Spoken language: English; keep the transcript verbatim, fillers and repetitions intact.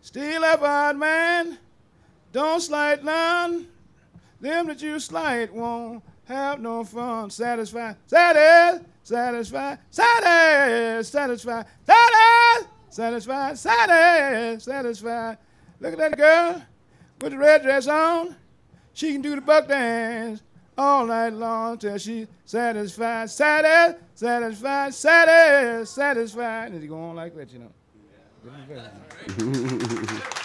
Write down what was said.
Still up, hard man. Don't slight none. Them that you slight won't have no fun. Satisfied, satisfied, satisfied, satisfied, satisfied, satisfied, satisfied, satisfied, satisfied. Look at that girl with the red dress on. She can do the buck dance all night long till she's satisfied, satisfied, satisfied, satisfied, satisfied. And you go on like that, you know.